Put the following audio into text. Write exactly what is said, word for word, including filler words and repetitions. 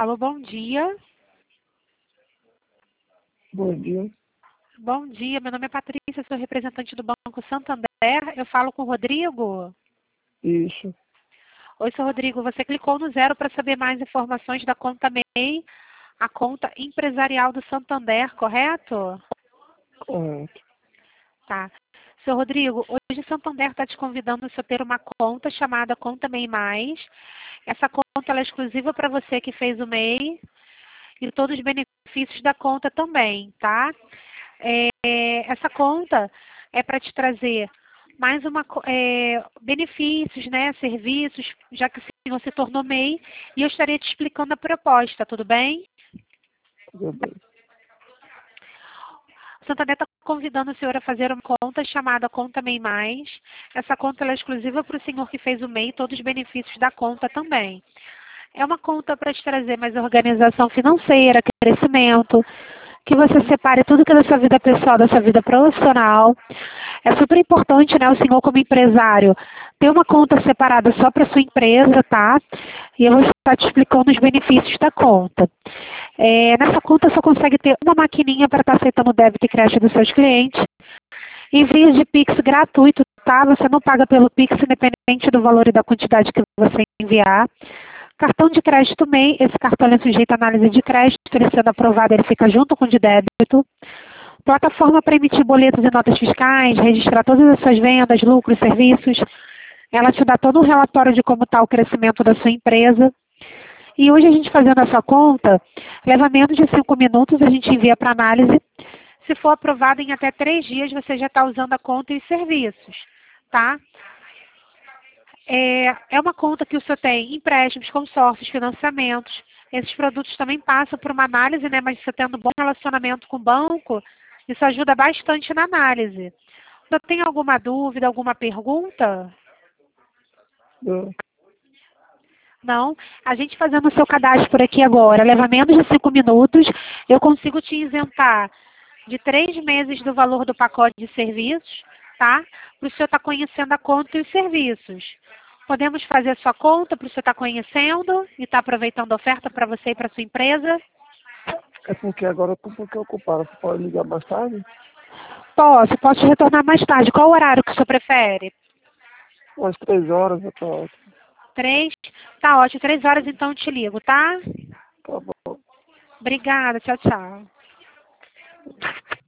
Alô, bom dia. Bom dia. Bom dia, meu nome é Patrícia, sou representante do Banco Santander. Eu falo com o Rodrigo. Isso. Oi, seu Rodrigo, você clicou no zero para saber mais informações da conta M E I, a conta empresarial do Santander, correto? Correto. Tá. Seu Rodrigo, hoje o Santander está te convidando a ter uma conta chamada Conta M E I Mais. Essa conta ela é exclusiva para você que fez o M E I e todos os benefícios da conta também, tá? É, essa conta é para te trazer mais uma co- é, benefícios, né, serviços, já que o senhor se tornou M E I, e eu estaria te explicando a proposta, tudo bem? Tudo bem. O Santander está convidando o senhor a fazer uma conta chamada Conta M E I Mais. Essa conta ela é exclusiva para o senhor que fez o M E I e todos os benefícios da conta também. É uma conta para te trazer mais organização financeira, crescimento, que você separe tudo que é da sua vida pessoal, da sua vida profissional. É super importante, né, o senhor como empresário, ter uma conta separada só para sua empresa, tá? E eu vou estar te explicando os benefícios da conta. É, nessa conta você consegue ter uma maquininha para estar aceitando o débito e crédito dos seus clientes. Envio de Pix gratuito, tá? Você não paga pelo Pix, independente do valor e da quantidade que você enviar. Cartão de crédito M E I, esse cartão é sujeito à análise de crédito, ele sendo aprovado, ele fica junto com o de débito. Plataforma para emitir boletos e notas fiscais, registrar todas as suas vendas, lucros, serviços. Ela te dá todo um relatório de como está o crescimento da sua empresa. E hoje a gente fazendo essa conta, leva menos de cinco minutos, a gente envia para análise. Se for aprovado em até três dias, você já está usando a conta e os serviços, tá? É, é uma conta que o senhor tem empréstimos, consórcios, financiamentos. Esses produtos também passam por uma análise, né? Mas você tendo um bom relacionamento com o banco, isso ajuda bastante na análise. O senhor tem alguma dúvida, alguma pergunta? Não. Não? A gente fazendo o seu cadastro por aqui agora, leva menos de cinco minutos, eu consigo te isentar de três meses do valor do pacote de serviços, tá? Para o senhor estar conhecendo a conta e os serviços. Podemos fazer a sua conta para o senhor estar conhecendo e estar aproveitando a oferta para você e para sua empresa? É porque agora eu estou um pouquinho ocupado. Você pode ligar mais tarde? Posso, posso te retornar mais tarde. Qual o horário que o senhor prefere? Umas três horas, eu tô ótimo. Três? Tá ótimo, três horas então eu te ligo, tá? Tá bom. Obrigada, tchau, tchau.